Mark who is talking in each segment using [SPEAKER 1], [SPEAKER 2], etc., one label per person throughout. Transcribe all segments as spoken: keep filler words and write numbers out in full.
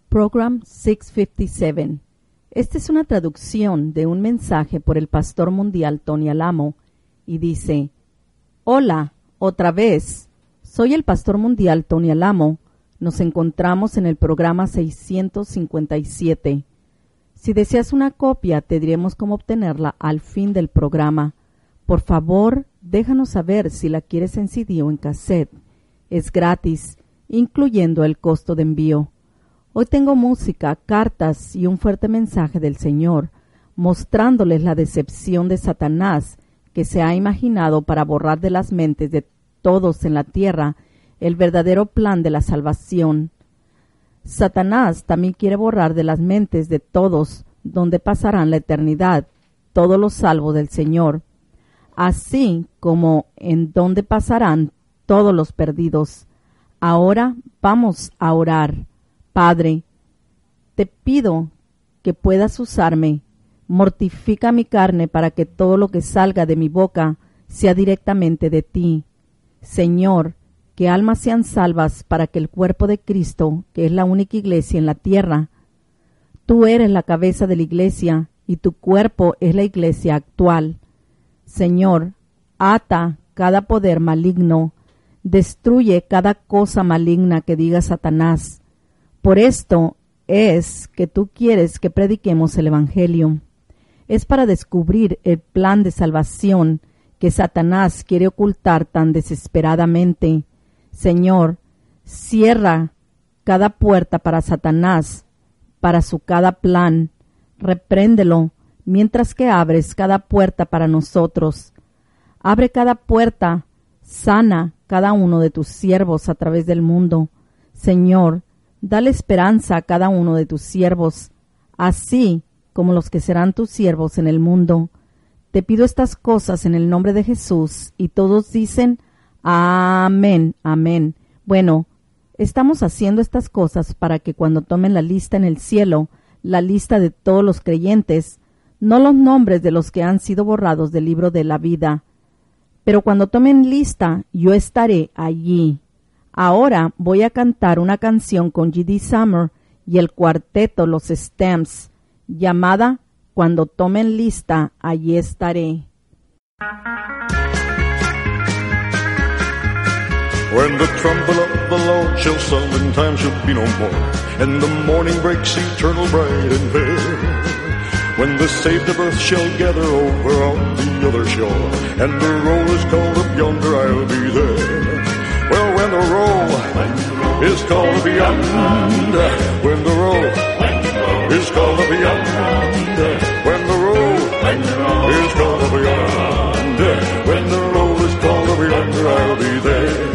[SPEAKER 1] Program seiscientos cincuenta y siete. Esta es una traducción de un mensaje por el pastor mundial Tony Alamo y dice: Hola, otra vez. Soy el pastor mundial Tony Alamo. Nos encontramos en el programa seiscientos cincuenta y siete. Si deseas una copia, te diremos cómo obtenerla al fin del programa. Por favor, déjanos saber si la quieres en C D o en cassette. Es gratis, incluyendo el costo de envío. Hoy tengo música, cartas y un fuerte mensaje del Señor, mostrándoles la decepción de Satanás que se ha imaginado para borrar de las mentes de todos en la tierra el verdadero plan de la salvación. Satanás también quiere borrar de las mentes de todos donde pasarán la eternidad todos los salvos del Señor, así como en donde pasarán todos los perdidos. Ahora vamos a orar. Padre, te pido que puedas usarme. Mortifica mi carne para que todo lo que salga de mi boca sea directamente de ti. Señor, que almas sean salvas para que el cuerpo de Cristo, que es la única iglesia en la tierra, tú eres la cabeza de la iglesia y tu cuerpo es la iglesia actual. Señor, ata cada poder maligno, destruye cada cosa maligna que diga Satanás. Por esto es que tú quieres que prediquemos el Evangelio. Es para descubrir el plan de salvación que Satanás quiere ocultar tan desesperadamente. Señor, cierra cada puerta para Satanás, para su cada plan. Repréndelo mientras que abres cada puerta para nosotros. Abre cada puerta, sana cada uno de tus siervos a través del mundo. Señor, dale esperanza a cada uno de tus siervos, así como los que serán tus siervos en el mundo. Te pido estas cosas en el nombre de Jesús, y todos dicen, amén, amén. Bueno, estamos haciendo estas cosas para que cuando tomen la lista en el cielo, la lista de todos los creyentes, no los nombres de los que han sido borrados del libro de la vida, pero cuando tomen lista, yo estaré allí. Ahora voy a cantar una canción con G D Summer y el cuarteto Los Stamps, llamada Cuando tomen lista, allí estaré.
[SPEAKER 2] When the trumpet of the Lord shall sound and time shall be no more, and the morning breaks eternal bright and fair, when the saved of earth shall gather over on the other shore, and the roll is called up yonder, I'll be there. Well, when the roll is called beyond, when the roll is called beyond, when the roll is called beyond, when the roll is called beyond, I'll be there.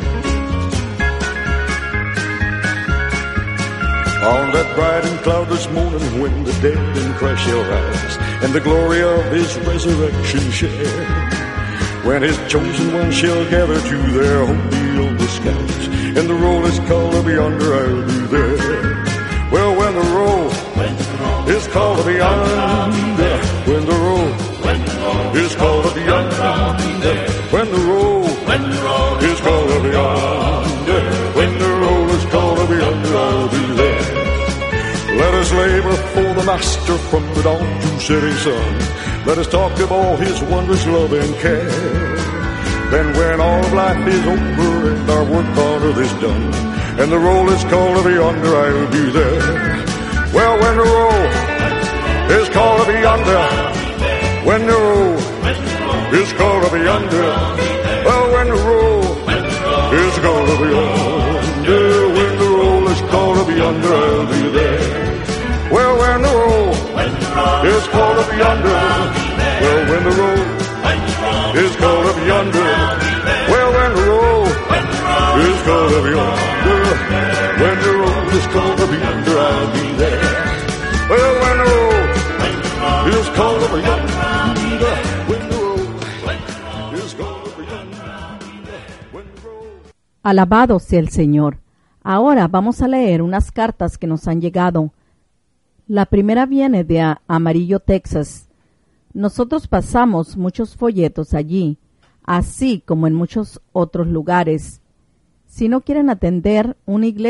[SPEAKER 2] On that bright and cloudless morning when the dead in Christ shall rise, and the glory of His resurrection share, when His chosen ones shall gather to their home beyond the skies, and the roll is called up yonder, I'll be there. Well, when the roll is called up yonder, when the roll is called up yonder, when the roll is called up yonder, when the roll is called up yonder, I'll be there. Let us labor for the Master from the dawn to setting sun. Let us talk of all His wondrous love and care. Then when all of life is over and our work on earth is done, and the roll is called up yonder, I'll be there. Well, when the roll is called up yonder, when the roll is called up yonder, well, when the roll is called up yonder, when the roll is called up yonder, I'll be there. Well, when the roll is called up yonder, well, when the roll is called up yonder, well, when the roll is called up yonder, when the roll is called up yonder, I'll be there. Well, when the roll is called up yonder, when the roll is called up yonder, when the roll.
[SPEAKER 1] Alabado sea el Señor. Ahora vamos a leer unas cartas que nos han llegado. La primera viene de Amarillo, Texas. Nosotros pasamos muchos folletos allí, así como en muchos otros lugares. Si no quieren atender una iglesia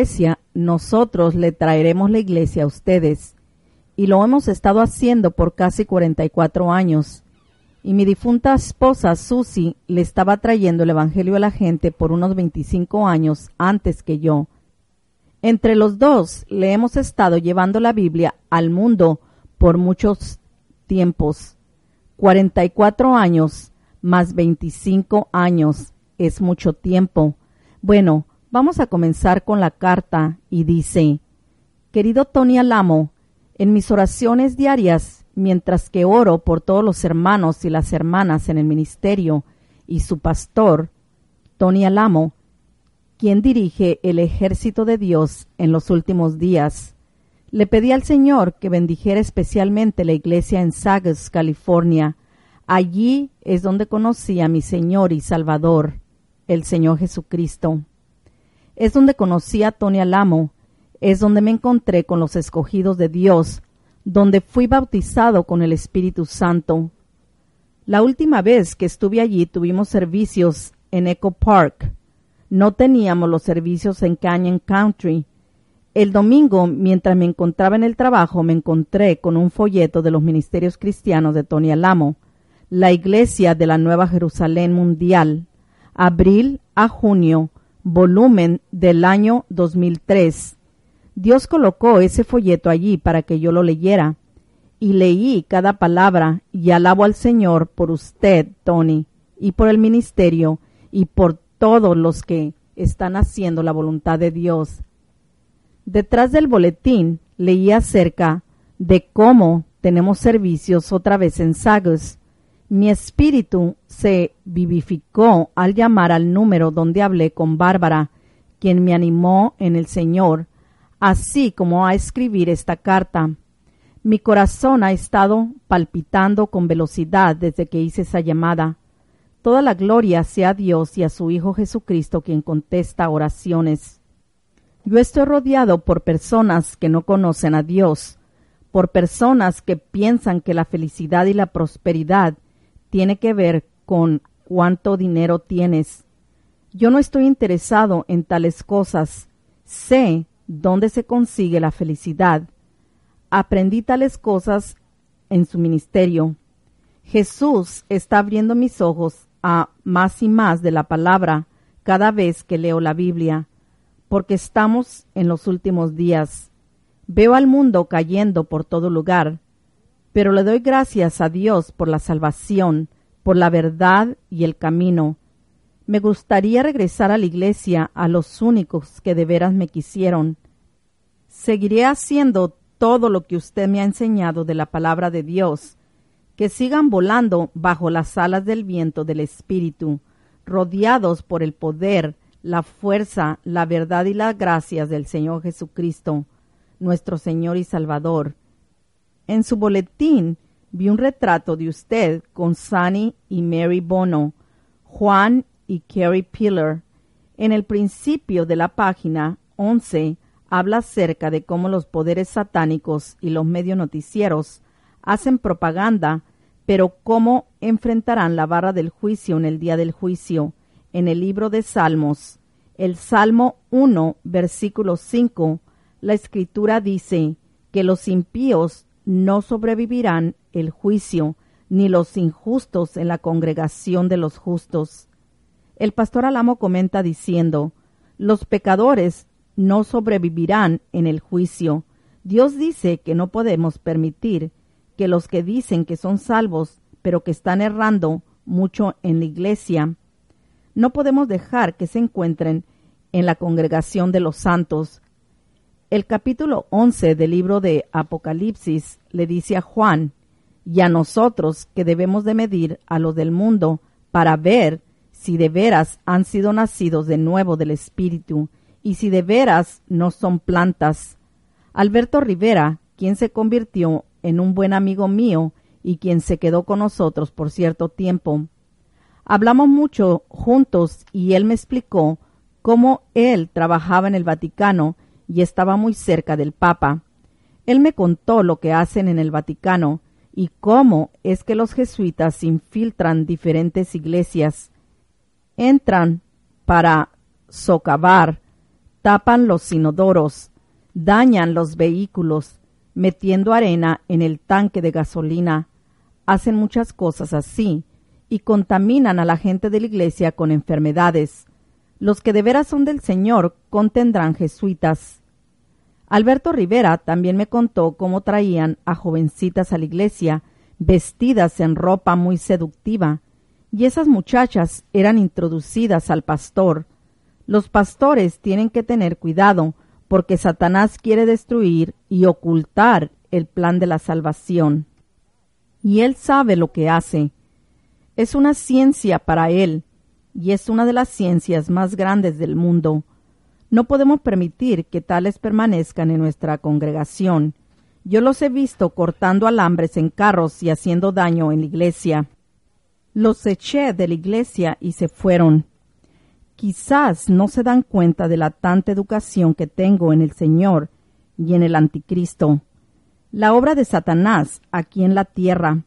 [SPEAKER 1] nosotros le traeremos la iglesia a ustedes, y lo hemos estado haciendo por casi cuarenta y cuatro años. Y mi difunta esposa Susie le estaba trayendo el evangelio a la gente por unos veinticinco años antes que yo. Entre los dos le hemos estado llevando la Biblia al mundo por muchos tiempos. cuarenta y cuatro años más veinticinco años es mucho tiempo. Bueno, vamos a comenzar con la carta y dice: Querido Tony Alamo, en mis oraciones diarias, mientras que oro por todos los hermanos y las hermanas en el ministerio y su pastor, Tony Alamo, quien dirige el ejército de Dios en los últimos días, le pedí al Señor que bendijera especialmente la iglesia en Saugus, California. Allí es donde conocí a mi Señor y Salvador, el Señor Jesucristo. Es donde conocí a Tony Alamo, es donde me encontré con los escogidos de Dios, donde fui bautizado con el Espíritu Santo. La última vez que estuve allí tuvimos servicios en Echo Park. No teníamos los servicios en Canyon Country. El domingo, mientras me encontraba en el trabajo, me encontré con un folleto de los ministerios cristianos de Tony Alamo, la Iglesia de la Nueva Jerusalén Mundial, abril a junio, volumen del año dos mil tres. Dios colocó ese folleto allí para que yo lo leyera, y leí cada palabra, y alabo al Señor por usted, Tony, y por el ministerio, y por todos los que están haciendo la voluntad de Dios. Detrás del boletín leí acerca de cómo tenemos servicios otra vez en Saugus. Mi espíritu se vivificó al llamar al número donde hablé con Bárbara, quien me animó en el Señor, así como a escribir esta carta. Mi corazón ha estado palpitando con velocidad desde que hice esa llamada. Toda la gloria sea a Dios y a su Hijo Jesucristo, quien contesta oraciones. Yo estoy rodeado por personas que no conocen a Dios, por personas que piensan que la felicidad y la prosperidad tiene que ver con cuánto dinero tienes. Yo no estoy interesado en tales cosas. Sé dónde se consigue la felicidad. Aprendí tales cosas en su ministerio. Jesús está abriendo mis ojos a más y más de la palabra cada vez que leo la Biblia, porque estamos en los últimos días. Veo al mundo cayendo por todo lugar, pero le doy gracias a Dios por la salvación, por la verdad y el camino. Me gustaría regresar a la iglesia, a los únicos que de veras me quisieron. Seguiré haciendo todo lo que usted me ha enseñado de la palabra de Dios. Que sigan volando bajo las alas del viento del Espíritu, rodeados por el poder, la fuerza, la verdad y las gracias del Señor Jesucristo, nuestro Señor y Salvador. En su boletín vi un retrato de usted con Sunny y Mary Bono, Juan y Carrie Pillar. En el principio de la página once habla acerca de cómo los poderes satánicos y los medios noticieros hacen propaganda, pero cómo enfrentarán la vara del juicio en el día del juicio. En el libro de Salmos, el Salmo uno, versículo cinco, la Escritura dice que los impíos no sobrevivirán el juicio, ni los injustos en la congregación de los justos. El pastor Alamo comenta diciendo, los pecadores no sobrevivirán en el juicio. Dios dice que no podemos permitir que los que dicen que son salvos, pero que están errando mucho en la iglesia, no podemos dejar que se encuentren en la congregación de los santos. El capítulo once del libro de Apocalipsis le dice a Juan y a nosotros que debemos de medir a los del mundo para ver si de veras han sido nacidos de nuevo del Espíritu y si de veras no son plantas. Alberto Rivera, quien se convirtió en un buen amigo mío y quien se quedó con nosotros por cierto tiempo. Hablamos mucho juntos y él me explicó cómo él trabajaba en el Vaticano y estaba muy cerca del Papa. Él me contó lo que hacen en el Vaticano y cómo es que los jesuitas infiltran diferentes iglesias. Entran para socavar, tapan los inodoros, dañan los vehículos, metiendo arena en el tanque de gasolina. Hacen muchas cosas así y contaminan a la gente de la iglesia con enfermedades. Los que de veras son del Señor contendrán jesuitas. Alberto Rivera también me contó cómo traían a jovencitas a la iglesia vestidas en ropa muy seductiva, y esas muchachas eran introducidas al pastor. Los pastores tienen que tener cuidado porque Satanás quiere destruir y ocultar el plan de la salvación. Y él sabe lo que hace. Es una ciencia para él, y es una de las ciencias más grandes del mundo. No podemos permitir que tales permanezcan en nuestra congregación. Yo los he visto cortando alambres en carros y haciendo daño en la iglesia. Los eché de la iglesia y se fueron. Quizás no se dan cuenta de la tanta educación que tengo en el Señor y en el Anticristo, la obra de Satanás aquí en la tierra.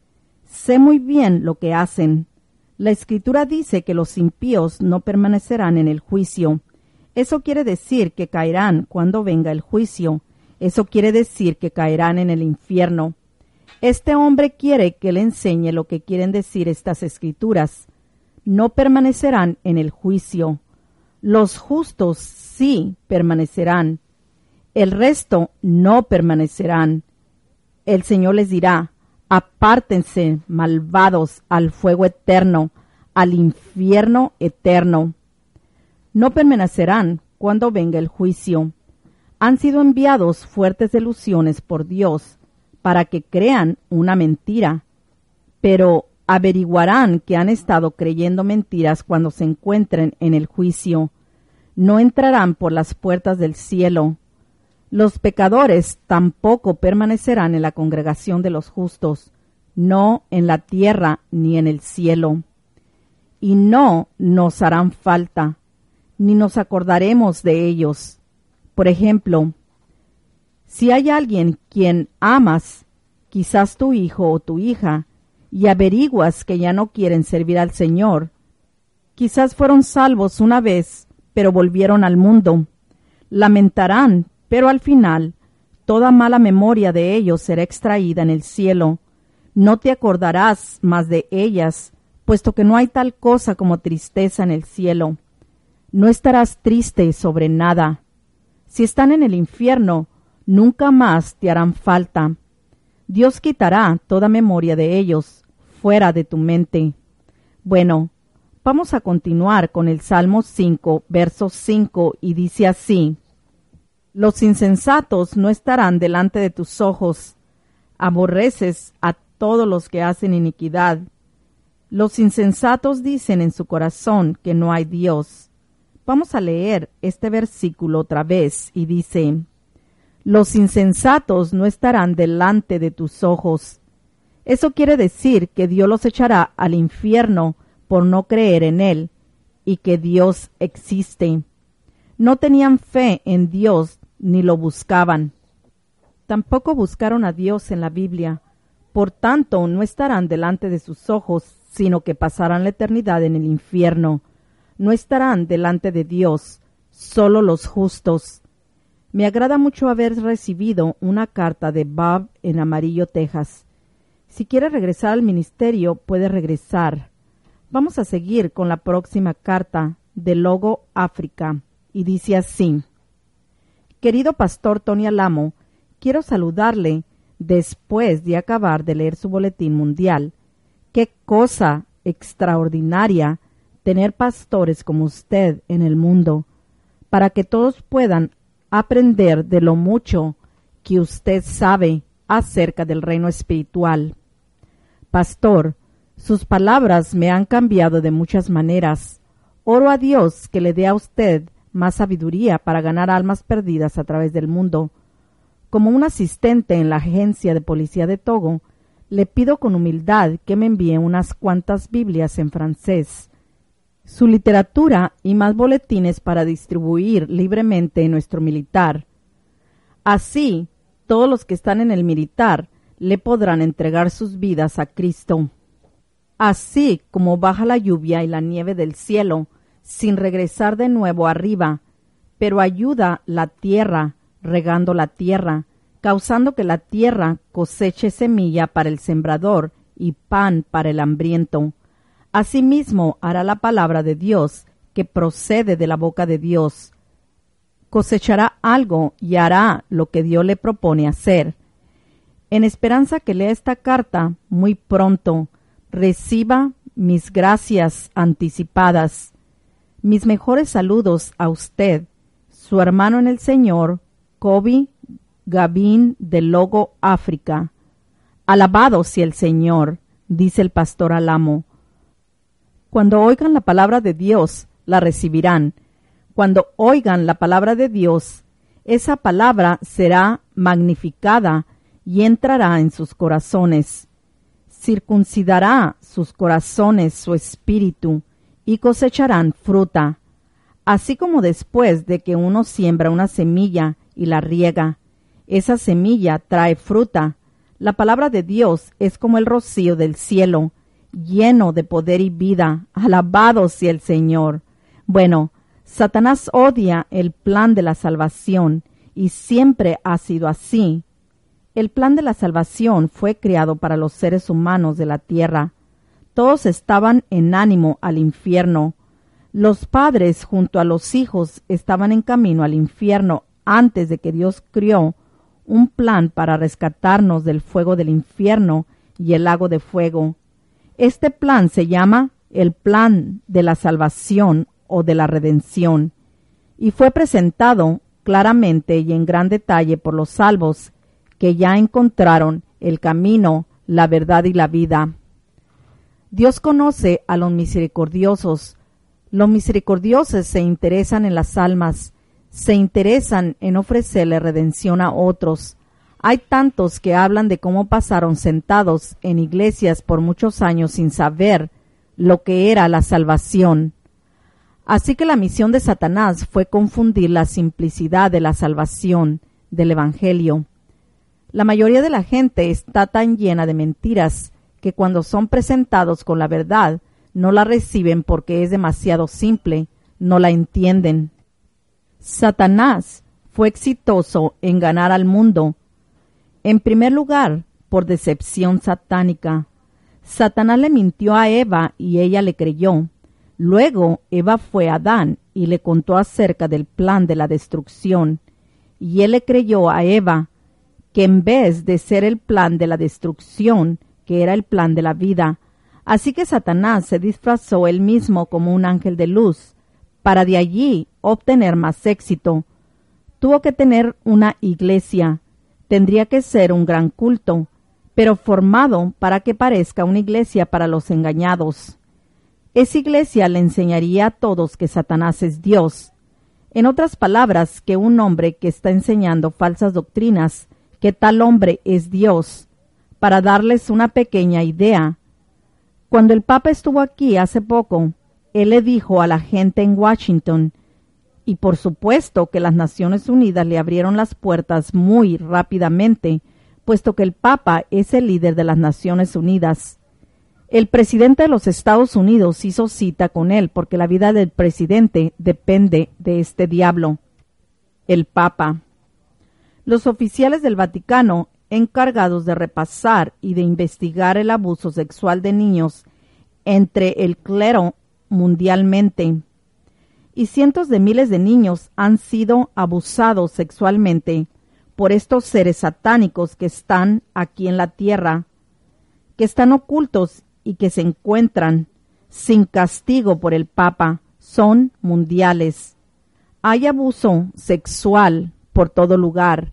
[SPEAKER 1] Sé muy bien lo que hacen. La Escritura dice que los impíos no permanecerán en el juicio. Eso quiere decir que caerán cuando venga el juicio. Eso quiere decir que caerán en el infierno. Este hombre quiere que le enseñe lo que quieren decir estas Escrituras. No permanecerán en el juicio. Los justos sí permanecerán. El resto no permanecerán. El Señor les dirá: apártense, malvados, al fuego eterno, al infierno eterno. No permanecerán cuando venga el juicio. Han sido enviados fuertes delusiones por Dios para que crean una mentira, pero averiguarán que han estado creyendo mentiras cuando se encuentren en el juicio. No entrarán por las puertas del cielo. Los pecadores tampoco permanecerán en la congregación de los justos, no en la tierra ni en el cielo. Y no nos harán falta, ni nos acordaremos de ellos. Por ejemplo, si hay alguien quien amas, quizás tu hijo o tu hija, y averiguas que ya no quieren servir al Señor, quizás fueron salvos una vez, pero volvieron al mundo, lamentarán, pero al final, toda mala memoria de ellos será extraída en el cielo. No te acordarás más de ellas, puesto que no hay tal cosa como tristeza en el cielo. No estarás triste sobre nada. Si están en el infierno, nunca más te harán falta. Dios quitará toda memoria de ellos fuera de tu mente. Bueno, vamos a continuar con el Salmo cinco, verso cinco, y dice así: Los insensatos no estarán delante de tus ojos. Aborreces a todos los que hacen iniquidad. Los insensatos dicen en su corazón que no hay Dios. Vamos a leer este versículo otra vez y dice: Los insensatos no estarán delante de tus ojos. Eso quiere decir que Dios los echará al infierno por no creer en Él y que Dios existe. No tenían fe en Dios ni lo buscaban. Tampoco buscaron a Dios en la Biblia. Por tanto, no estarán delante de sus ojos, sino que pasarán la eternidad en el infierno. No estarán delante de Dios, solo los justos. Me agrada mucho haber recibido una carta de Bob en Amarillo, Texas. Si quiere regresar al ministerio, puede regresar. Vamos a seguir con la próxima carta de Logo, África, y dice así: Querido Pastor Tony Alamo, quiero saludarle después de acabar de leer su boletín mundial. ¡Qué cosa extraordinaria tener pastores como usted en el mundo, para que todos puedan aprender de lo mucho que usted sabe acerca del reino espiritual! Pastor, sus palabras me han cambiado de muchas maneras. Oro a Dios que le dé a usted más sabiduría para ganar almas perdidas a través del mundo. Como un asistente en la agencia de policía de Togo, le pido con humildad que me envíe unas cuantas Biblias en francés, su literatura y más boletines para distribuir libremente en nuestro militar. Así, todos los que están en el militar le podrán entregar sus vidas a Cristo. Así como baja la lluvia y la nieve del cielo, sin regresar de nuevo arriba, pero ayuda la tierra, regando la tierra, causando que la tierra coseche semilla para el sembrador y pan para el hambriento. Asimismo hará la palabra de Dios, que procede de la boca de Dios. Cosechará algo y hará lo que Dios le propone hacer. En esperanza que lea esta carta muy pronto, reciba mis gracias anticipadas. Mis mejores saludos a usted, su hermano en el Señor, Kobe Gavin de Logo, África. Alabado sea el Señor, dice el pastor Alamo. Cuando oigan la palabra de Dios, la recibirán. Cuando oigan la palabra de Dios, esa palabra será magnificada y entrará en sus corazones. Circuncidará sus corazones su espíritu y cosecharán fruta. Así como después de que uno siembra una semilla y la riega, esa semilla trae fruta. La palabra de Dios es como el rocío del cielo, lleno de poder y vida. Alabado sea el Señor. Bueno, Satanás odia el plan de la salvación y siempre ha sido así. El plan de la salvación fue creado para los seres humanos de la tierra. Todos estaban en ánimo al infierno. Los padres junto a los hijos estaban en camino al infierno antes de que Dios crió un plan para rescatarnos del fuego del infierno y el lago de fuego. Este plan se llama el plan de la salvación o de la redención, y fue presentado claramente y en gran detalle por los salvos que ya encontraron el camino, la verdad y la vida. Dios conoce a los misericordiosos. Los misericordiosos se interesan en las almas, se interesan en ofrecerle redención a otros. Hay tantos que hablan de cómo pasaron sentados en iglesias por muchos años sin saber lo que era la salvación. Así que la misión de Satanás fue confundir la simplicidad de la salvación del Evangelio. La mayoría de la gente está tan llena de mentiras que cuando son presentados con la verdad no la reciben porque es demasiado simple, no la entienden. Satanás fue exitoso en ganar al mundo. En primer lugar, por decepción satánica. Satanás le mintió a Eva y ella le creyó. Luego Eva fue a Adán y le contó acerca del plan de la destrucción. Y él le creyó a Eva que en vez de ser el plan de la destrucción, que era el plan de la vida. Así que Satanás se disfrazó él mismo como un ángel de luz, para de allí obtener más éxito. Tuvo que tener una iglesia, tendría que ser un gran culto, pero formado para que parezca una iglesia para los engañados. Esa iglesia le enseñaría a todos que Satanás es Dios. En otras palabras, que un hombre que está enseñando falsas doctrinas, que tal hombre es Dios. Para darles una pequeña idea, cuando el Papa estuvo aquí hace poco, él le dijo a la gente en Washington, y por supuesto que las Naciones Unidas le abrieron las puertas muy rápidamente, puesto que el Papa es el líder de las Naciones Unidas. El presidente de los Estados Unidos hizo cita con él porque la vida del presidente depende de este diablo, el Papa. Los oficiales del Vaticano, encargados de repasar y de investigar el abuso sexual de niños entre el clero mundialmente, y cientos de miles de niños han sido abusados sexualmente por estos seres satánicos que están aquí en la tierra, que están ocultos y que se encuentran sin castigo por el Papa, son mundiales. Hay abuso sexual por todo lugar.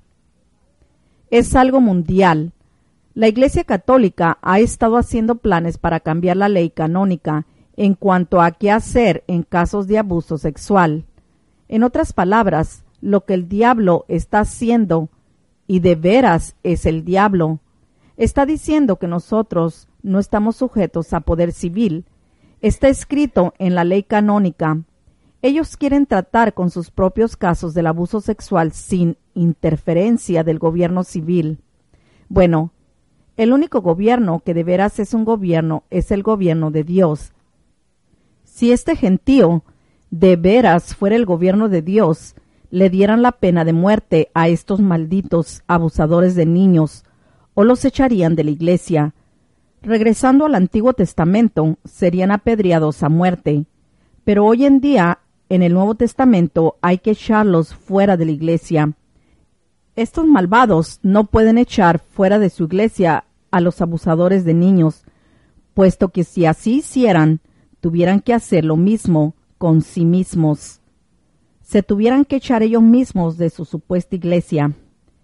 [SPEAKER 1] Es algo mundial. La Iglesia Católica ha estado haciendo planes para cambiar la ley canónica en cuanto a qué hacer en casos de abuso sexual. En otras palabras, lo que el diablo está haciendo, y de veras es el diablo, está diciendo que nosotros no estamos sujetos a poder civil. Está escrito en la ley canónica. Ellos quieren tratar con sus propios casos del abuso sexual sin interferencia del gobierno civil. Bueno, el único gobierno que de veras es un gobierno es el gobierno de Dios. Si este gentío de veras fuera el gobierno de Dios, le dieran la pena de muerte a estos malditos abusadores de niños o los echarían de la iglesia. Regresando al Antiguo Testamento, serían apedreados a muerte, pero hoy en día, en el Nuevo Testamento, hay que echarlos fuera de la iglesia. Estos malvados no pueden echar fuera de su iglesia a los abusadores de niños, puesto que si así hicieran, tuvieran que hacer lo mismo con sí mismos. Se tuvieran que echar ellos mismos de su supuesta iglesia.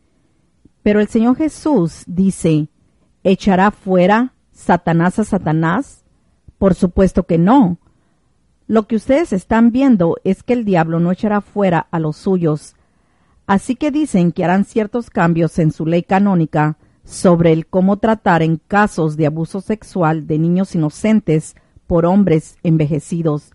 [SPEAKER 1] Pero el Señor Jesús dice, ¿echará fuera Satanás a Satanás? Por supuesto que no. Lo que ustedes están viendo es que el diablo no echará fuera a los suyos. Así que dicen que harán ciertos cambios en su ley canónica sobre el cómo tratar en casos de abuso sexual de niños inocentes por hombres envejecidos.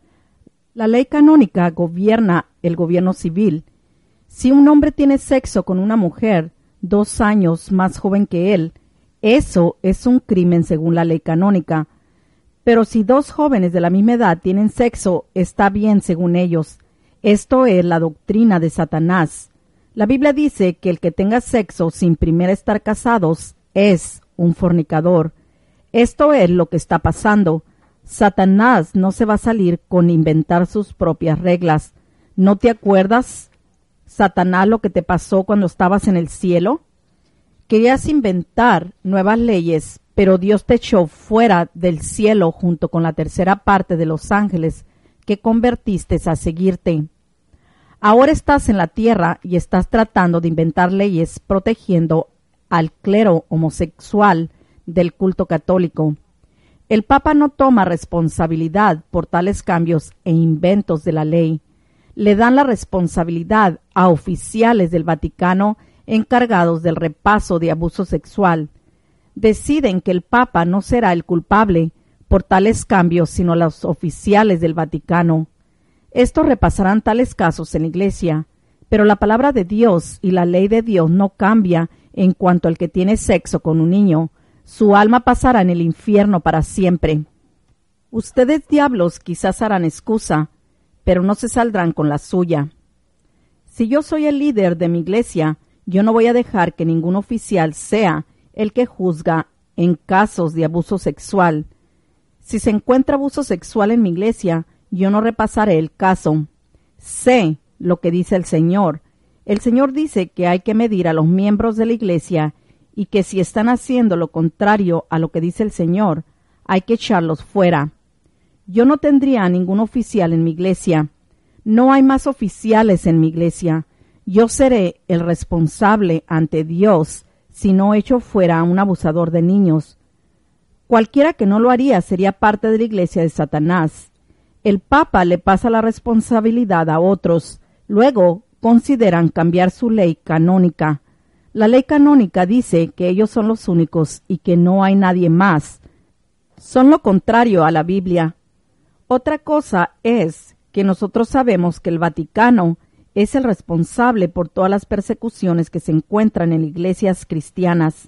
[SPEAKER 1] La ley canónica gobierna el gobierno civil. Si un hombre tiene sexo con una mujer dos años más joven que él, eso es un crimen según la ley canónica. Pero si dos jóvenes de la misma edad tienen sexo, está bien según ellos. Esto es la doctrina de Satanás. La Biblia dice que el que tenga sexo sin primero estar casados es un fornicador. Esto es lo que está pasando. Satanás no se va a salir con inventar sus propias reglas. ¿No te acuerdas, Satanás, lo que te pasó cuando estabas en el cielo? Querías inventar nuevas leyes, pero Dios te echó fuera del cielo junto con la tercera parte de los ángeles que convertiste a seguirte. Ahora estás en la tierra y estás tratando de inventar leyes protegiendo al clero homosexual del culto católico. El Papa no toma responsabilidad por tales cambios e inventos de la ley. Le dan la responsabilidad a oficiales del Vaticano encargados del repaso de abuso sexual. Deciden que el Papa no será el culpable por tales cambios, sino los oficiales del Vaticano. Estos repasarán tales casos en la Iglesia, pero la palabra de Dios y la ley de Dios no cambia en cuanto al que tiene sexo con un niño. Su alma pasará en el infierno para siempre. Ustedes, diablos, quizás harán excusa, pero no se saldrán con la suya. Si yo soy el líder de mi iglesia, yo no voy a dejar que ningún oficial sea el que juzga en casos de abuso sexual. Si se encuentra abuso sexual en mi iglesia, yo no repasaré el caso. Sé lo que dice el Señor. El Señor dice que hay que medir a los miembros de la iglesia y que si están haciendo lo contrario a lo que dice el Señor, hay que echarlos fuera. Yo no tendría ningún oficial en mi iglesia. No hay más oficiales en mi iglesia. Yo seré el responsable ante Dios si no echo fuera a un abusador de niños. Cualquiera que no lo haría sería parte de la iglesia de Satanás. El Papa le pasa la responsabilidad a otros. Luego consideran cambiar su ley canónica. La ley canónica dice que ellos son los únicos y que no hay nadie más. Son lo contrario a la Biblia. Otra cosa es que nosotros sabemos que el Vaticano es el responsable por todas las persecuciones que se encuentran en iglesias cristianas.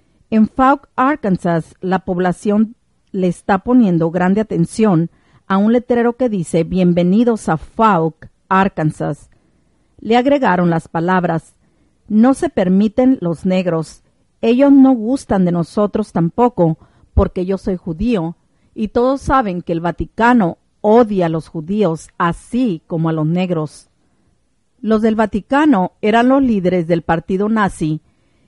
[SPEAKER 1] En Fouke, Arkansas, la población le está poniendo grande atención a un letrero que dice «Bienvenidos a Fouke, Arkansas». Le agregaron las palabras «No se permiten los negros. Ellos no gustan de nosotros tampoco, porque yo soy judío, y todos saben que el Vaticano odia a los judíos, así como a los negros». Los del Vaticano eran los líderes del partido nazi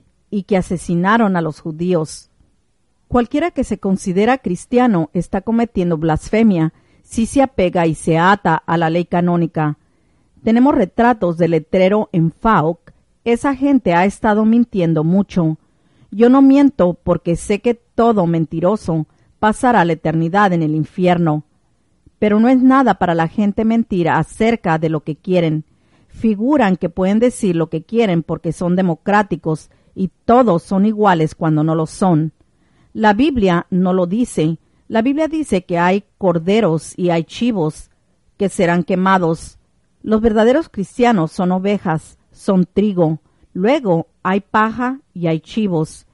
[SPEAKER 1] y que asesinaron a los judíos. Cualquiera que se considera cristiano está cometiendo blasfemia si se apega y se ata a la ley canónica. Tenemos retratos del letrero en Fouke. Esa gente ha estado mintiendo mucho. Yo no miento porque sé que todo mentiroso pasará la eternidad en el infierno. Pero no es nada para la gente mentir acerca de lo que quieren. Figuran que pueden decir lo que quieren porque son democráticos y todos son iguales cuando no lo son. La Biblia no lo dice. La Biblia dice que hay corderos y hay chivos que serán quemados. Los verdaderos cristianos son ovejas, son trigo. Luego hay paja y hay chivos.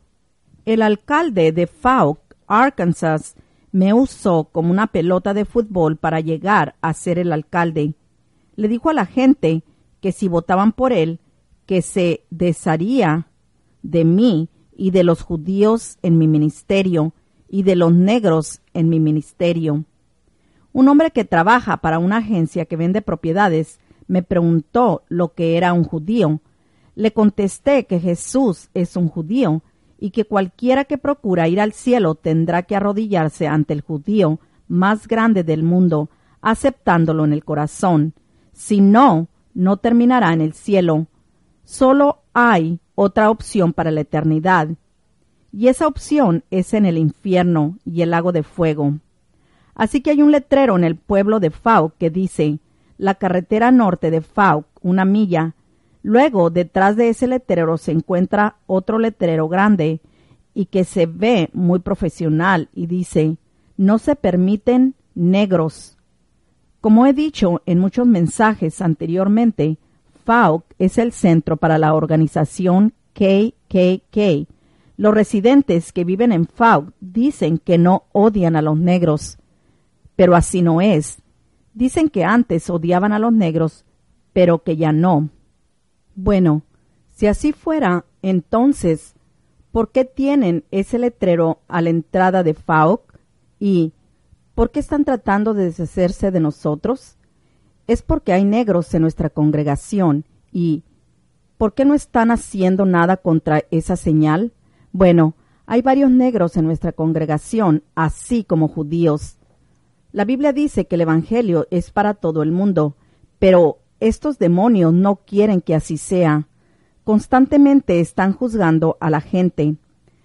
[SPEAKER 1] El alcalde de Fouke, Arkansas, me usó como una pelota de fútbol para llegar a ser el alcalde. Le dijo a la gente que si votaban por él, que se desharía de mí y de los judíos en mi ministerio y de los negros en mi ministerio. Un hombre que trabaja para una agencia que vende propiedades me preguntó lo que era un judío. Le contesté que Jesús es un judío y que cualquiera que procura ir al cielo tendrá que arrodillarse ante el judío más grande del mundo, aceptándolo en el corazón. Si no, no terminará en el cielo. Solo hay otra opción para la eternidad, y esa opción es en el infierno y el lago de fuego. Así que hay un letrero en el pueblo de Fouke que dice, la carretera norte de Fouke, una milla. Luego, detrás de ese letrero se encuentra otro letrero grande y que se ve muy profesional y dice, no se permiten negros. Como he dicho en muchos mensajes anteriormente, Fouke es el centro para la organización K K K. Los residentes que viven en Fouke dicen que no odian a los negros, pero así no es. Dicen que antes odiaban a los negros, pero que ya no. Bueno, si así fuera, entonces, ¿por qué tienen ese letrero a la entrada de Fouke? ¿Y por qué están tratando de deshacerse de nosotros? Es porque hay negros en nuestra congregación. ¿Y por qué no están haciendo nada contra esa señal? Bueno, hay varios negros en nuestra congregación, así como judíos. La Biblia dice que el Evangelio es para todo el mundo, pero estos demonios no quieren que así sea. Constantemente están juzgando a la gente,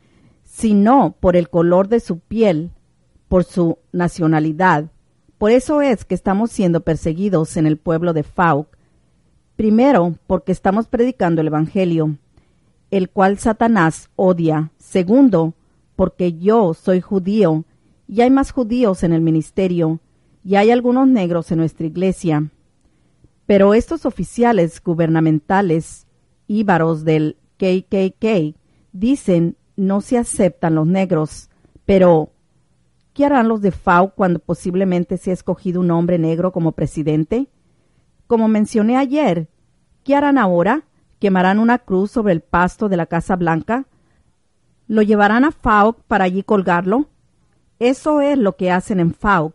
[SPEAKER 1] sino por el color de su piel, por su nacionalidad. Por eso es que estamos siendo perseguidos en el pueblo de Fouke. Primero, porque estamos predicando el Evangelio, el cual Satanás odia. Segundo, porque yo soy judío y hay más judíos en el ministerio y hay algunos negros en nuestra iglesia. Pero estos oficiales gubernamentales íbaros del K K K dicen no se aceptan los negros. Pero, ¿qué harán los de Fouke cuando posiblemente sea escogido un hombre negro como presidente? Como mencioné ayer, ¿qué harán ahora? ¿Quemarán una cruz sobre el pasto de la Casa Blanca? ¿Lo llevarán a Fouke para allí colgarlo? Eso es lo que hacen en Fouke.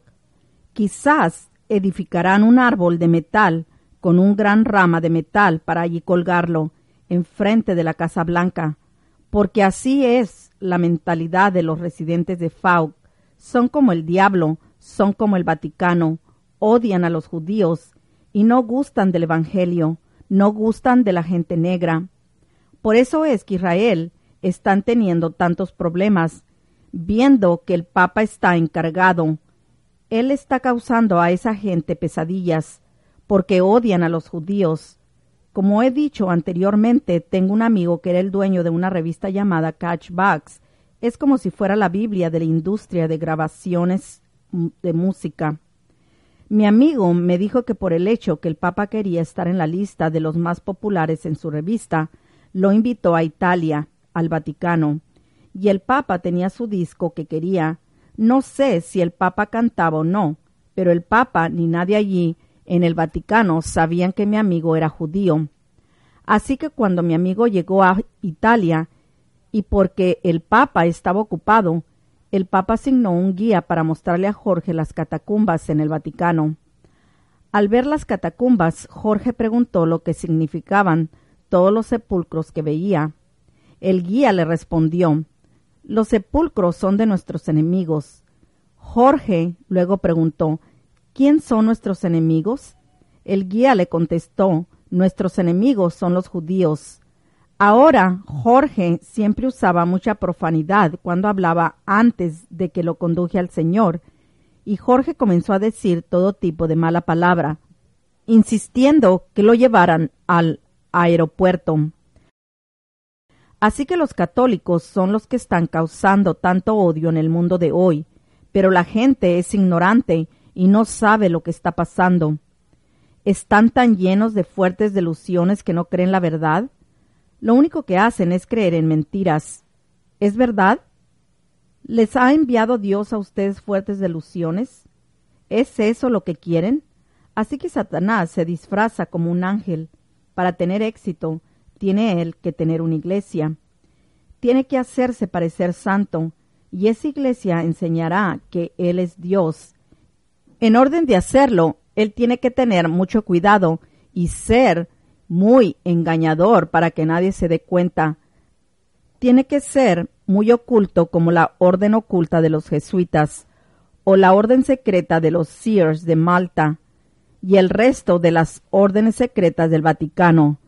[SPEAKER 1] Quizás edificarán un árbol de metal con un gran rama de metal para allí colgarlo enfrente de la Casa Blanca, porque así es la mentalidad de los residentes de Fouke. Son como el diablo, son como el Vaticano, odian a los judíos y no gustan del Evangelio, no gustan de la gente negra. Por eso es que Israel están teniendo tantos problemas, viendo que el Papa está encargado. Él está causando a esa gente pesadillas, porque odian a los judíos. Como he dicho anteriormente, tengo un amigo que era el dueño de una revista llamada Catchbox. Es como si fuera la Biblia de la industria de grabaciones de música. Mi amigo me dijo que por el hecho que el Papa quería estar en la lista de los más populares en su revista, lo invitó a Italia, al Vaticano, y el Papa tenía su disco que quería. No sé si el Papa cantaba o no, pero el Papa ni nadie allí en el Vaticano sabían que mi amigo era judío. Así que cuando mi amigo llegó a Italia, y porque el Papa estaba ocupado, el Papa asignó un guía para mostrarle a Jorge las catacumbas en el Vaticano. Al ver las catacumbas, Jorge preguntó lo que significaban todos los sepulcros que veía. El guía le respondió, los sepulcros son de nuestros enemigos. Jorge luego preguntó, ¿quién son nuestros enemigos? El guía le contestó, nuestros enemigos son los judíos. Ahora, Jorge siempre usaba mucha profanidad cuando hablaba antes de que lo conduje al Señor, y Jorge comenzó a decir todo tipo de mala palabra, insistiendo que lo llevaran al aeropuerto. Así que los católicos son los que están causando tanto odio en el mundo de hoy, pero la gente es ignorante y no sabe lo que está pasando. ¿Están tan llenos de fuertes delusiones que no creen la verdad? Lo único que hacen es creer en mentiras. ¿Es verdad? ¿Les ha enviado Dios a ustedes fuertes delusiones? ¿Es eso lo que quieren? Así que Satanás se disfraza como un ángel Para tener éxito, tiene él que tener una iglesia. Tiene que hacerse parecer santo, y esa iglesia enseñará que él es Dios. En orden de hacerlo, él tiene que tener mucho cuidado y ser muy engañador para que nadie se dé cuenta. Tiene que ser muy oculto como la orden oculta de los jesuitas o la orden secreta de los Seers de Malta y el resto de las órdenes secretas del Vaticano.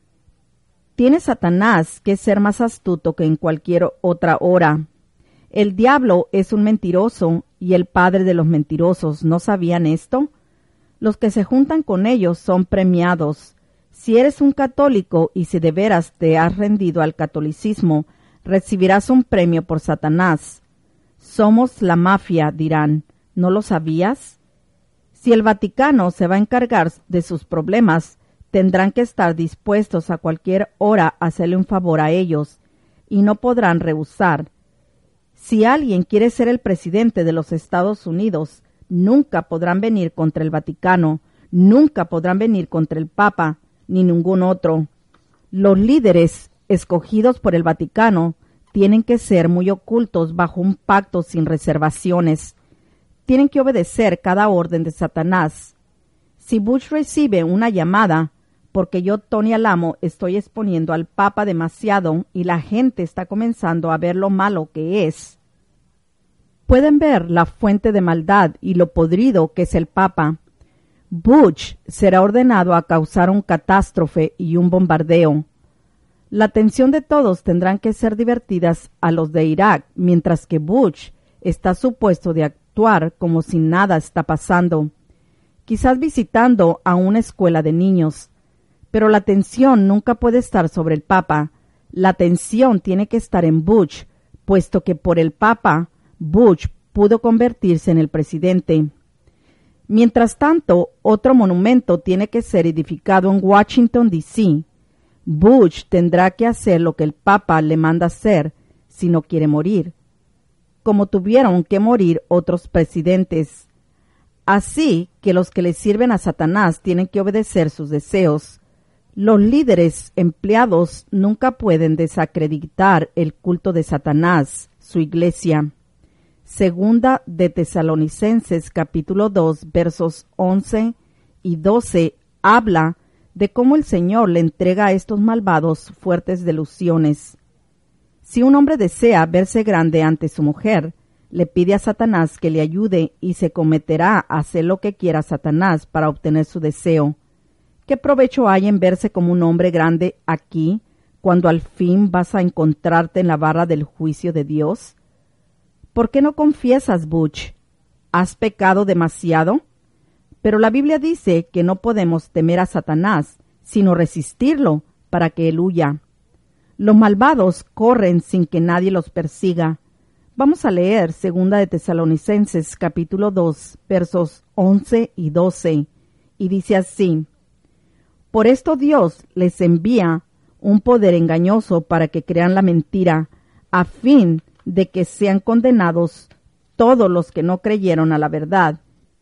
[SPEAKER 1] Tiene Satanás que ser más astuto que en cualquier otra hora. El diablo es un mentiroso y el padre de los mentirosos. ¿No sabían esto? Los que se juntan con ellos son premiados. Si eres un católico y si de veras te has rendido al catolicismo, recibirás un premio por Satanás. Somos la mafia, dirán. ¿No lo sabías? Si el Vaticano se va a encargar de sus problemas, tendrán que estar dispuestos a cualquier hora a hacerle un favor a ellos, y no podrán rehusar. Si alguien quiere ser el presidente de los Estados Unidos, nunca podrán venir contra el Vaticano, nunca podrán venir contra el Papa, ni ningún otro. Los líderes escogidos por el Vaticano tienen que ser muy ocultos bajo un pacto sin reservaciones. Tienen que obedecer cada orden de Satanás. Si Bush recibe una llamada, porque yo, Tony Alamo, estoy exponiendo al Papa demasiado y la gente está comenzando a ver lo malo que es. Pueden ver la fuente de maldad y lo podrido que es el Papa. Bush será ordenado a causar un catástrofe y un bombardeo. La atención de todos tendrán que ser divertidas a los de Irak, mientras que Bush está supuesto de actuar como si nada está pasando, quizás visitando a una escuela de niños. Pero la atención nunca puede estar sobre el Papa. La atención tiene que estar en Bush, puesto que por el Papa, Bush pudo convertirse en el presidente. Mientras tanto, otro monumento tiene que ser edificado en Washington, D C Bush tendrá que hacer lo que el Papa le manda hacer si no quiere morir, como tuvieron que morir otros presidentes. Así que los que le sirven a Satanás tienen que obedecer sus deseos. Los líderes empleados nunca pueden desacreditar el culto de Satanás, su iglesia. Segunda de Tesalonicenses capítulo dos versos once y doce habla de cómo el Señor le entrega a estos malvados fuertes delusiones. Si un hombre desea verse grande ante su mujer, le pide a Satanás que le ayude y se cometerá a hacer lo que quiera Satanás para obtener su deseo. ¿Qué provecho hay en verse como un hombre grande aquí, cuando al fin vas a encontrarte en la barra del juicio de Dios? ¿Por qué no confiesas, Bush? ¿Has pecado demasiado? Pero la Biblia dice que no podemos temer a Satanás, sino resistirlo para que él huya. Los malvados corren sin que nadie los persiga. Vamos a leer Segunda de Tesalonicenses capítulo dos, versos once y doce, y dice así: Por esto Dios les envía un poder engañoso para que crean la mentira, a fin de que sean condenados todos los que no creyeron a la verdad,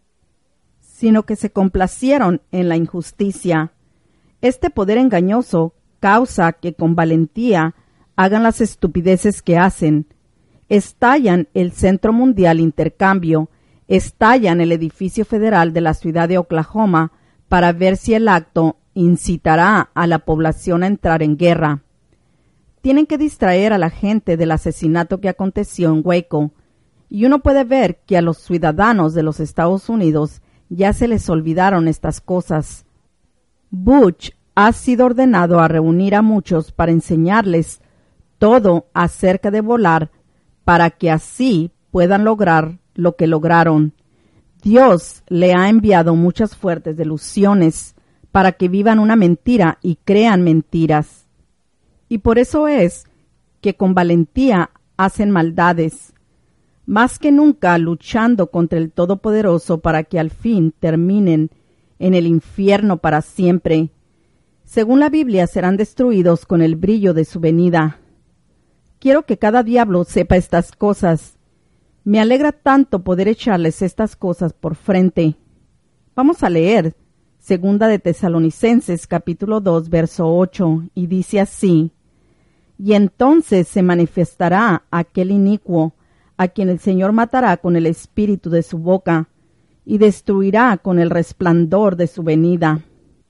[SPEAKER 1] sino que se complacieron en la injusticia. Este poder engañoso causa que con valentía hagan las estupideces que hacen. Estallan el Centro Mundial Intercambio, estallan el edificio federal de la ciudad de Oklahoma para ver si el acto incitará a la población a entrar en guerra. Tienen que distraer a la gente del asesinato que aconteció en Waco, y uno puede ver que a los ciudadanos de los Estados Unidos ya se les olvidaron estas cosas. Bush ha sido ordenado a reunir a muchos para enseñarles todo acerca de volar, para que así puedan lograr lo que lograron. Dios le ha enviado muchas fuertes delusiones para que vivan una mentira y crean mentiras. Y por eso es que con valentía hacen maldades, más que nunca luchando contra el Todopoderoso para que al fin terminen en el infierno para siempre. Según la Biblia, serán destruidos con el brillo de su venida. Quiero que cada diablo sepa estas cosas. Me alegra tanto poder echarles estas cosas por frente. Vamos a leer Segunda de Tesalonicenses, capítulo dos, verso ocho, y dice así: Y entonces se manifestará aquel inicuo, a quien el Señor matará con el espíritu de su boca, y destruirá con el resplandor de su venida.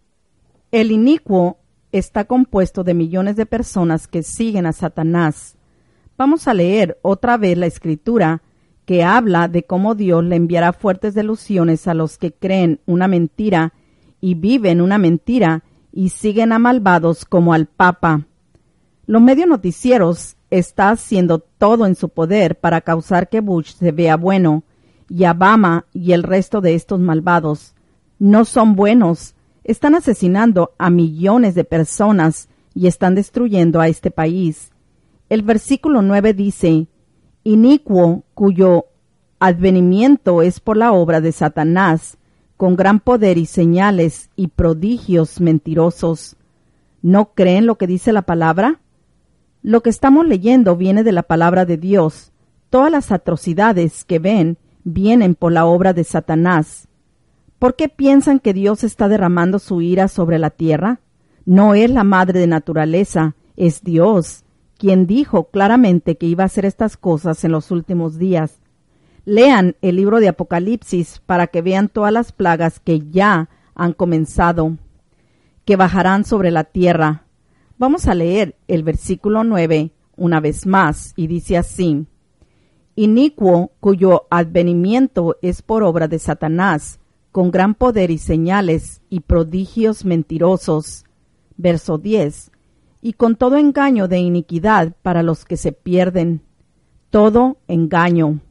[SPEAKER 1] El inicuo está compuesto de millones de personas que siguen a Satanás. Vamos a leer otra vez la Escritura, que habla de cómo Dios le enviará fuertes delusiones a los que creen una mentira y viven una mentira y siguen a malvados como al Papa. Los medios noticieros están haciendo todo en su poder para causar que Bush se vea bueno, y Obama y el resto de estos malvados no son buenos. Están asesinando a millones de personas y están destruyendo a este país. El versículo nueve dice: Inicuo, cuyo advenimiento es por la obra de Satanás, con gran poder y señales y prodigios mentirosos. ¿No creen lo que dice la palabra? Lo que estamos leyendo viene de la palabra de Dios. Todas las atrocidades que ven vienen por la obra de Satanás. ¿Por qué piensan que Dios está derramando su ira sobre la tierra? No es la madre de naturaleza, es Dios, quien dijo claramente que iba a hacer estas cosas en los últimos días. Lean el libro de Apocalipsis para que vean todas las plagas que ya han comenzado, que bajarán sobre la tierra. Vamos a leer el versículo nueve una vez más, y dice así: Inicuo, cuyo advenimiento es por obra de Satanás, con gran poder y señales y prodigios mentirosos. Verso diez. Y con todo engaño de iniquidad para los que se pierden. Todo engaño.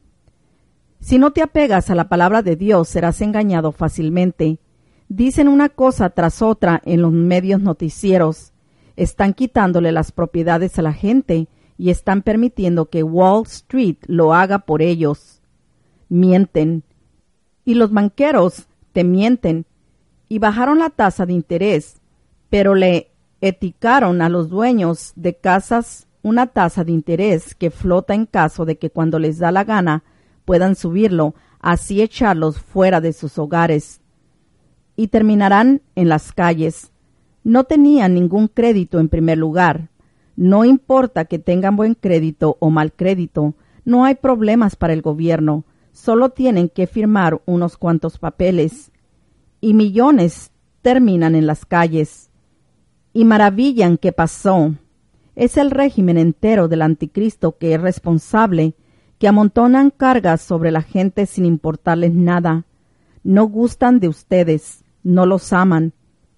[SPEAKER 1] Si no te apegas a la palabra de Dios, serás engañado fácilmente. Dicen una cosa tras otra en los medios noticieros. Están quitándole las propiedades a la gente y están permitiendo que Wall Street lo haga por ellos. Mienten. Y los banqueros te mienten. Y bajaron la tasa de interés, pero le eticaron a los dueños de casas una tasa de interés que flota en caso de que cuando les da la gana puedan subirlo, así echarlos fuera de sus hogares. Y terminarán en las calles. No tenían ningún crédito en primer lugar. No importa que tengan buen crédito o mal crédito, no hay problemas para el gobierno. Solo tienen que firmar unos cuantos papeles. Y millones terminan en las calles. Y maravillan qué pasó. Es el régimen entero del anticristo que es responsable, que amontonan cargas sobre la gente sin importarles nada. No gustan de ustedes, no los aman.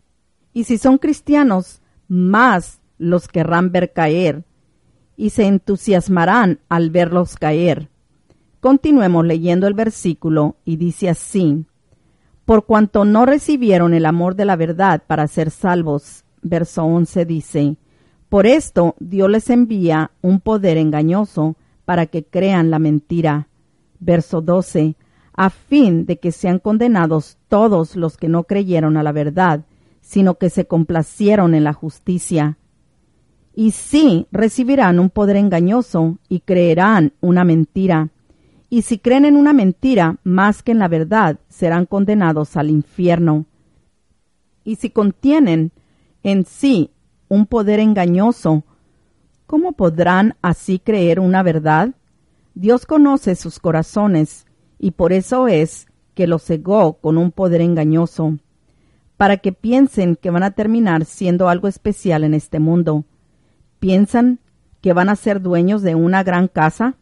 [SPEAKER 1] Y si son cristianos, más los querrán ver caer, y se entusiasmarán al verlos caer. Continuemos leyendo el versículo, y dice así: Por cuanto no recibieron el amor de la verdad para ser salvos. Verso once dice: Por esto Dios les envía un poder engañoso para que crean la mentira. Verso doce: A fin de que sean condenados todos los que no creyeron a la verdad, sino que se complacieron en la justicia. Y sí recibirán un poder engañoso y creerán una mentira. Y si creen en una mentira más que en la verdad, serán condenados al infierno. Y si contienen en sí un poder engañoso, ¿cómo podrán así creer una verdad? Dios conoce sus corazones, y por eso es que los cegó con un poder engañoso, para que piensen que van a terminar siendo algo especial en este mundo. ¿Piensan que van a ser dueños de una gran casa?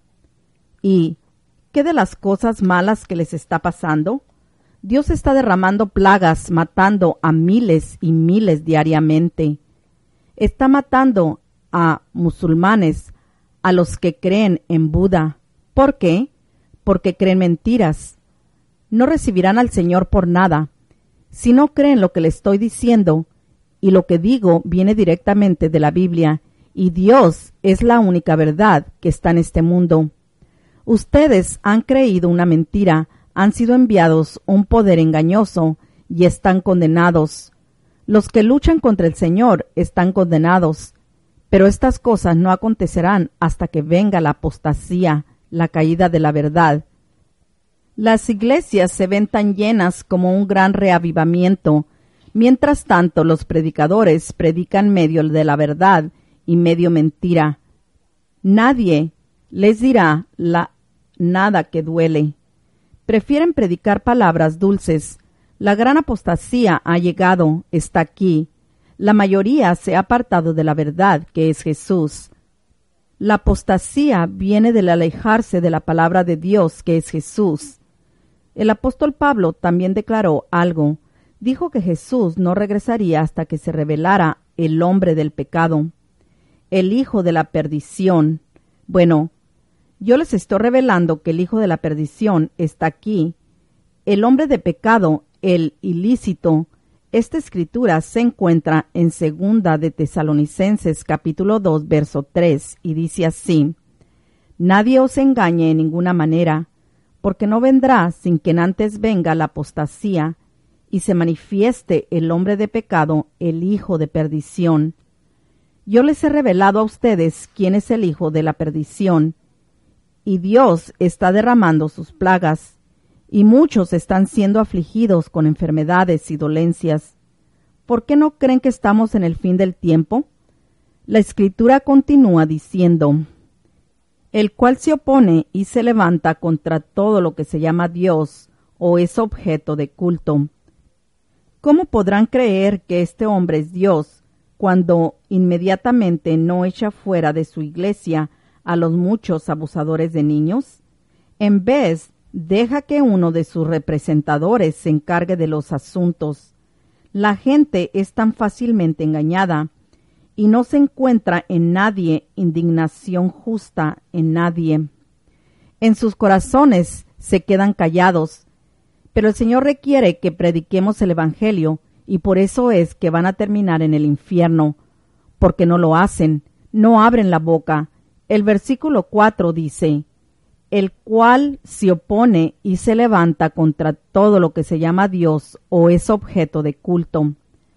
[SPEAKER 1] ¿Y qué de las cosas malas que les está pasando? Dios está derramando plagas, matando a miles y miles diariamente. Está matando a musulmanes, a los que creen en Buda. ¿Por qué? Porque creen mentiras. No recibirán al Señor por nada. Si no creen lo que les estoy diciendo, y lo que digo viene directamente de la Biblia, y Dios es la única verdad que está en este mundo. Ustedes han creído una mentira, han sido enviados un poder engañoso y están condenados. Los que luchan contra el Señor están condenados, pero estas cosas no acontecerán hasta que venga la apostasía, la caída de la verdad. Las iglesias se ven tan llenas como un gran reavivamiento, Mientras tanto, los predicadores predican medio de la verdad y medio mentira. Nadie les dirá la nada que duele. Prefieren predicar palabras dulces. La gran apostasía ha llegado, está aquí. La mayoría se ha apartado de la verdad, que es Jesús. La apostasía viene del alejarse de la palabra de Dios, que es Jesús. El apóstol Pablo también declaró algo. Dijo que Jesús no regresaría hasta que se revelara el hombre del pecado, el hijo de la perdición. Bueno, yo les estoy revelando que el hijo de la perdición está aquí. El hombre de pecado, el ilícito. Esta escritura se encuentra en Segunda de Tesalonicenses capítulo dos, verso tres, y dice así: Nadie os engañe en ninguna manera, porque no vendrá sin que antes venga la apostasía, y se manifieste el hombre de pecado, el hijo de perdición. Yo les he revelado a ustedes quién es el hijo de la perdición, y Dios está derramando sus plagas, y muchos están siendo afligidos con enfermedades y dolencias. ¿Por qué no creen que estamos en el fin del tiempo? La Escritura continúa diciendo: el cual se opone y se levanta contra todo lo que se llama Dios o es objeto de culto. ¿Cómo podrán creer que este hombre es Dios cuando inmediatamente no echa fuera de su iglesia a los muchos abusadores de niños? En vez, deja que uno de sus representadores se encargue de los asuntos. La gente es tan fácilmente engañada y no se encuentra en nadie indignación justa en nadie. En sus corazones se quedan callados, pero el Señor requiere que prediquemos el Evangelio y por eso es que van a terminar en el infierno, porque no lo hacen, no abren la boca. El versículo cuatro dice: el cual se opone y se levanta contra todo lo que se llama Dios o es objeto de culto,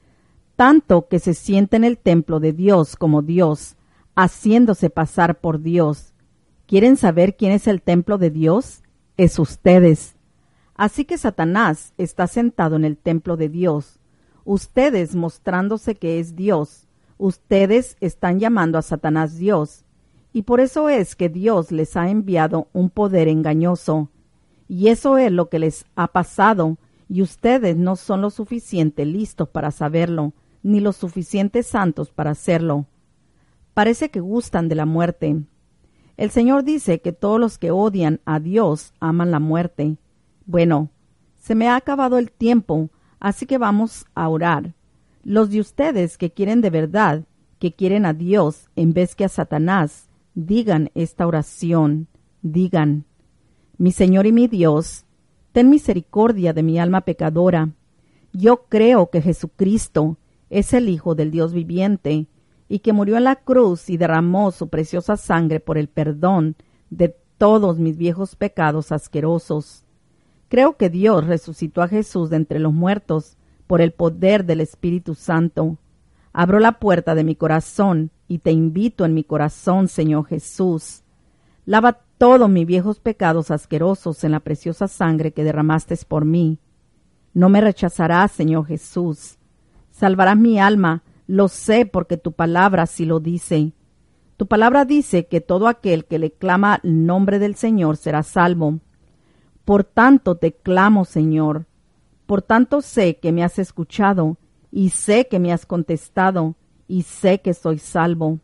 [SPEAKER 1] tanto que se siente en el templo de Dios como Dios, haciéndose pasar por Dios. ¿Quieren saber quién es el templo de Dios? Es ustedes. Así que Satanás está sentado en el templo de Dios. Ustedes mostrándose que es Dios. Ustedes están llamando a Satanás Dios. Y por eso es que Dios les ha enviado un poder engañoso. Y eso es lo que les ha pasado, y ustedes no son lo suficiente listos para saberlo, ni lo suficiente santos para hacerlo. Parece que gustan de la muerte. El Señor dice que todos los que odian a Dios aman la muerte. Bueno, se me ha acabado el tiempo, así que vamos a orar. Los de ustedes que quieren de verdad, que quieren a Dios en vez que a Satanás, digan esta oración. Digan: mi Señor y mi Dios, ten misericordia de mi alma pecadora. Yo creo que Jesucristo es el Hijo del Dios viviente y que murió en la cruz y derramó su preciosa sangre por el perdón de todos mis viejos pecados asquerosos. Creo que Dios resucitó a Jesús de entre los muertos por el poder del Espíritu Santo. Abro la puerta de mi corazón y te invito en mi corazón, Señor Jesús. Lava todos mis viejos pecados asquerosos en la preciosa sangre que derramaste por mí. No me rechazarás, Señor Jesús. Salvarás mi alma, lo sé porque tu palabra sí lo dice. Tu palabra dice que todo aquel que le clama el nombre del Señor será salvo. Por tanto te clamo, Señor. Por tanto sé que me has escuchado, y sé que me has contestado, y sé que soy salvo.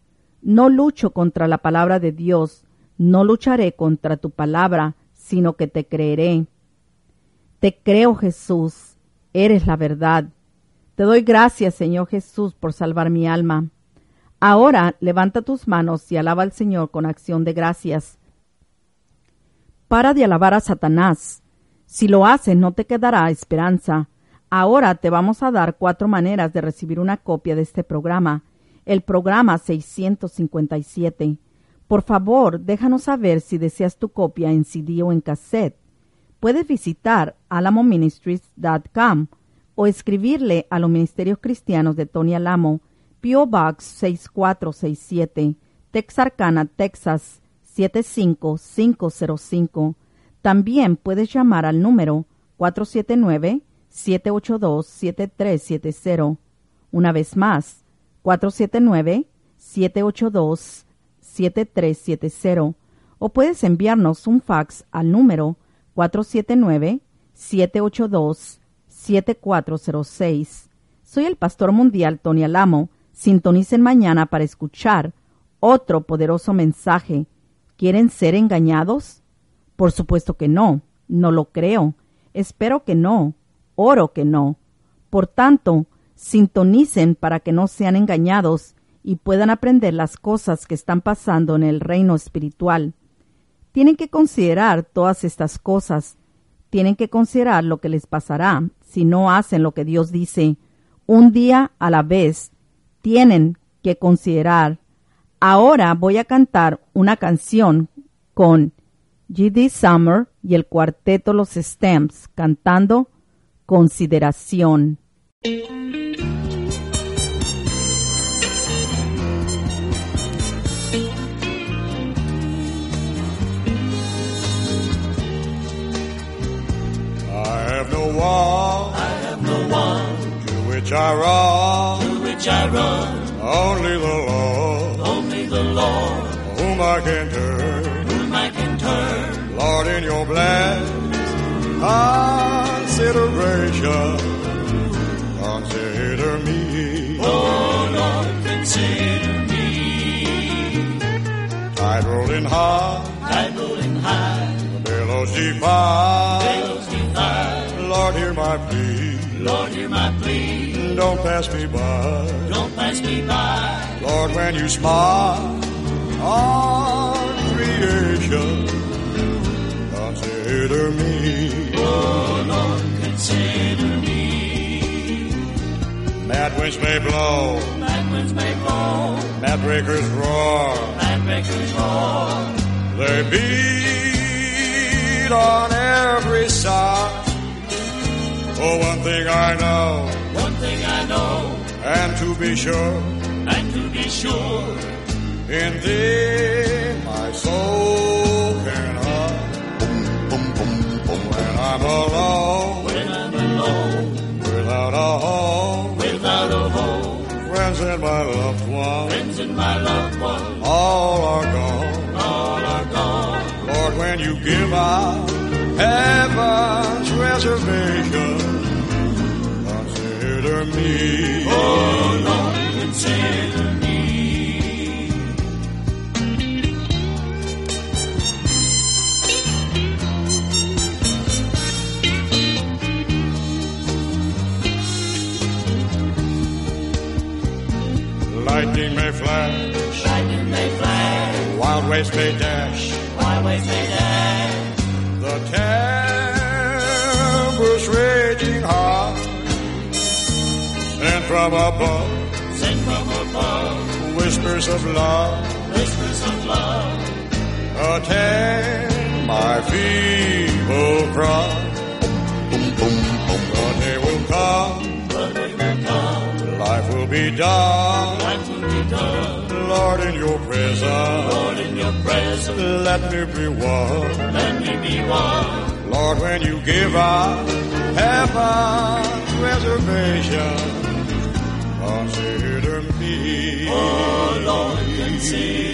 [SPEAKER 1] No lucho contra la palabra de Dios, no lucharé contra tu palabra, sino que te creeré. Te creo, Jesús, eres la verdad. Te doy gracias, Señor Jesús, por salvar mi alma. Ahora levanta tus manos y alaba al Señor con acción de gracias. Para de alabar a Satanás. Si lo haces, no te quedará esperanza. Ahora te vamos a dar cuatro maneras de recibir una copia de este programa, el programa seiscientos cincuenta y siete. Por favor, déjanos saber si deseas tu copia en C D o en cassette. Puedes visitar alamo ministries punto com o escribirle a los Ministerios Cristianos de Tony Alamo, P O Box seis cuatro seis siete, Texarkana, Texas siete cinco cinco cero cinco. También puedes llamar al número cuatro siete nueve, siete ocho dos, siete tres siete cero. Una vez más, cuatro siete nueve, siete ocho dos, siete tres siete cero. O puedes enviarnos un fax al número cuatro siete nueve, siete ocho dos, siete cuatro cero seis. Soy el Pastor Mundial Tony Alamo. Sintonicen mañana para escuchar otro poderoso mensaje. ¿Quieren ser engañados? Por supuesto que no. No lo creo. Espero que no. Oro que no. Por tanto, sintonicen para que no sean engañados y puedan aprender las cosas que están pasando en el reino espiritual. Tienen que considerar todas estas cosas. Tienen que considerar lo que les pasará si no hacen lo que Dios dice. Un día a la vez. Tienen que considerar. Ahora voy a cantar una canción con G D Summer y el cuarteto Los Stamps cantando Consideración.
[SPEAKER 2] I have no one,
[SPEAKER 3] I have no one
[SPEAKER 2] to which I run,
[SPEAKER 3] to which I run,
[SPEAKER 2] only the Lord,
[SPEAKER 3] only the Lord,
[SPEAKER 2] whom I can turn.
[SPEAKER 3] whom I can turn.
[SPEAKER 2] Lord, in your blessed consideration, consider me.
[SPEAKER 3] Oh Lord, consider me.
[SPEAKER 2] Tide rolling high,
[SPEAKER 3] Tide rolling high,
[SPEAKER 2] the billows defy.
[SPEAKER 3] billows defy.
[SPEAKER 2] Lord, hear my plea.
[SPEAKER 3] Lord, hear my plea.
[SPEAKER 2] Don't pass me by.
[SPEAKER 3] Don't pass me by.
[SPEAKER 2] Lord, when you smile on creation, consider me.
[SPEAKER 3] Oh Lord, consider me.
[SPEAKER 2] Mad winds may blow,
[SPEAKER 3] Mad winds may blow,
[SPEAKER 2] mad breakers roar.
[SPEAKER 3] mad breakers roar.
[SPEAKER 2] They beat on every side. Oh, one thing I know,
[SPEAKER 3] One thing I know,
[SPEAKER 2] and to be sure,
[SPEAKER 3] and to be sure,
[SPEAKER 2] in thee my soul can hide. When I'm alone,
[SPEAKER 3] when I'm alone,
[SPEAKER 2] without a home,
[SPEAKER 3] without a home,
[SPEAKER 2] friends and my loved ones,
[SPEAKER 3] friends and my loved ones,
[SPEAKER 2] all are gone.
[SPEAKER 3] all are gone.
[SPEAKER 2] Lord, when you give out heaven's reservation, consider me.
[SPEAKER 3] Oh Lord, consider me.
[SPEAKER 2] Lightning may flash,
[SPEAKER 3] Lightning may flash,
[SPEAKER 2] wild waves may dash,
[SPEAKER 3] wild waves may dash.
[SPEAKER 2] the tempest raging high, and from above,
[SPEAKER 3] Sent from above,
[SPEAKER 2] whispers of love,
[SPEAKER 3] whispers of love.
[SPEAKER 2] attend my feeble cry. The day will come,
[SPEAKER 3] The day will come,
[SPEAKER 2] life will be done.
[SPEAKER 3] life will be done.
[SPEAKER 2] Lord, in your presence,
[SPEAKER 3] Lord, in your presence,
[SPEAKER 2] let me be one.
[SPEAKER 3] let me be one.
[SPEAKER 2] Lord, when you give out heaven's reservation, consider me.
[SPEAKER 3] Oh Lord, consider